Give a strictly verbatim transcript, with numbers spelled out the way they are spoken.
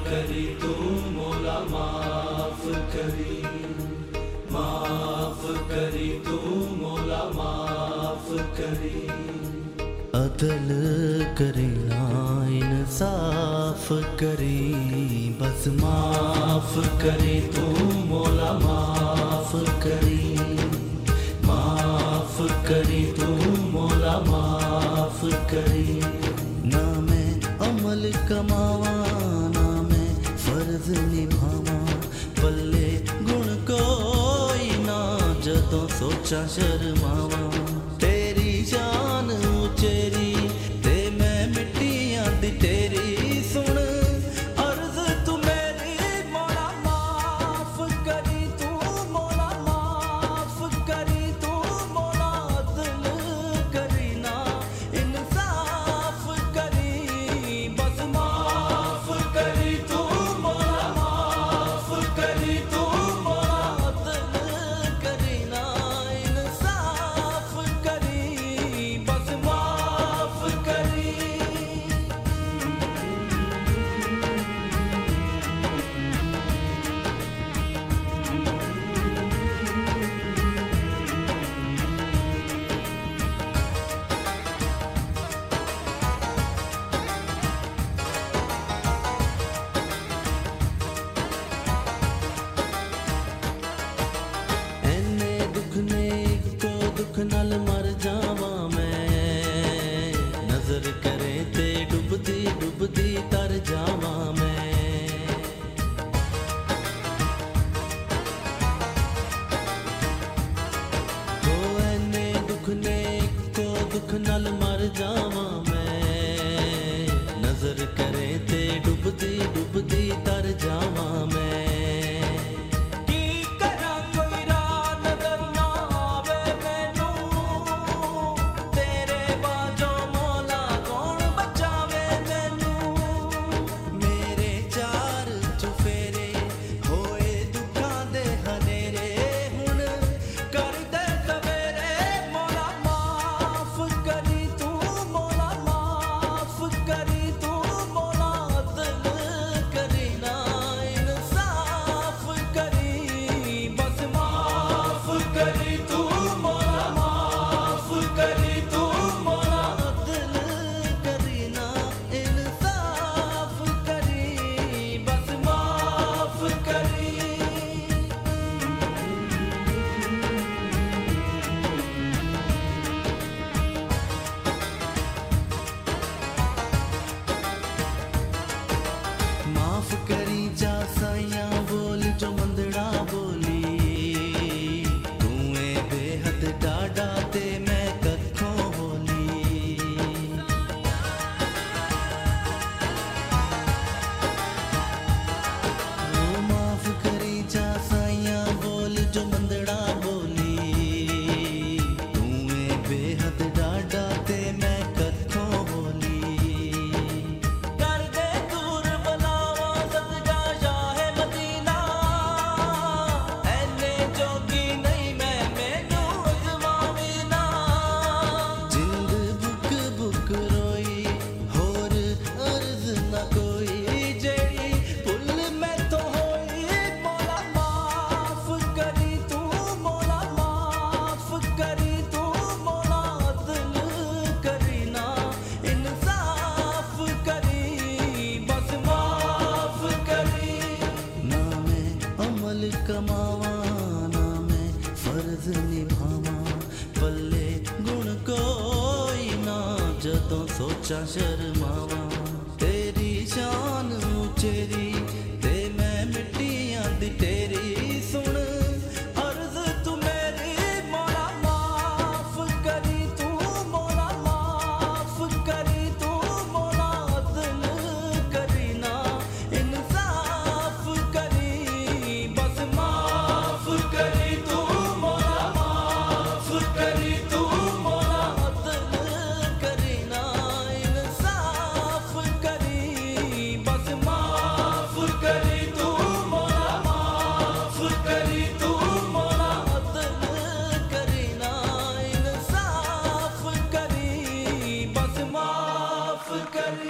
करी तू मौला माफ करी, माफ करी तू मौला माफ करी। अदल करना इंसाफ करी, बस माफ करी तू मौला माफ करी, माफ करी तू मौला माफ करी। ना मैं अमल कमावा ना मैं फर्ज निभावा, पल्ले गुण कोई ना जदों सोचा शर्मावा। तेरी शान उचेरी ते मैं मिट्टियां दी तेरी, सुन अर्ज तू मेरी मौला माफ करी तू मौला माफ करी तू मौला। अदल करी ना इंसाफ करी, बस माफ करी तू मौला माफ करी तू मौला। अदल करी ना इंसाफ करी, बस माफ करी। ਐਨੇ ਦੁੱਖ ਨੇ ਇੱਕੋ ਦੁੱਖ ਨਾਲ ਮਰ ਜਾਵਾਂ ਮੈਂ, ਨਜ਼ਰ ਕਰੇ ਤੇ ਡੁੱਬਦੀ ਡੁੱਬਦੀ ਤਰ ਜਾਵਾਂ ਮੈਂ। ਹੋ ਐਨੇ ਦੁੱਖ ਨੇ ਇੱਕੋ ਦੁੱਖ ਨਾਲ ਮਰ ਜਾਵਾਂ ਮੈਂ, ਨਜ਼ਰ ਕਰੇ ਤੇ ਡੁੱਬਦੀ ਡੁੱਬਦੀ ਤਰ ਜਾਵਾਂ ਮੈਂ। ਕੀ ਕਰਾਂ ਕੋਈ ਰਾਹ ਨਜ਼ਰ ਨਾ ਆਵੇ ਮੈਨੂੰ, ਤੇਰੇ ਬਾਝੋਂ ਮੌਲਾ ਕੌਣ ਬਚਾਵੇ ਮੈਨੂੰ। ਮੇਰੇ ਚਾਰ ਚੁਫੇਰੇ ਹੋਏ ਦੁੱਖਾਂ ਦੇ ਹਨੇਰੇ, ਹੁਣ ਕਰ ਦੇ ਸਵੇਰੇ ਮੌਲਾ ਮਾਫ ਕਰੀ ਤੂੰ ਮੌਲਾ ਮਾਫ ਕਰੀ ਤੂੰ ਮੌਲਾ। ਅਦਲ ਕਰੀ ਨਾ इंसाफ करी, बस माफ करी तू मौला माफ करी तू मौला। अदल करी ना इंसाफ करी, बस माफ करी। माफ करी जा साइया बोल जो मंदड़ा बोली, तू ए बेहद डाडा ते मैं कखों होली। ओ माफ करी जा साइया बोल जो मंदड़ा बोली, तू ए बेहद डाडा ते मैं कखों होली। कर दे दूर बनावा सदका शाहे मदीना, ऐने जोगी नहीं मैं मैनू अजमावी ना। जिंद बुक बुक रोई होर अर्ज ना कोई, जेड़ी भुल मैथों होई मौला माफ करी तू मौला माफ करी तू मौला। अदल करी ना इंसाफ करी, बस माफ करी। ना मैं अमल कमावा ना मैं फर्ज निभावा, पल्ले गुण कोई ना जदों सोचा शर्मावा।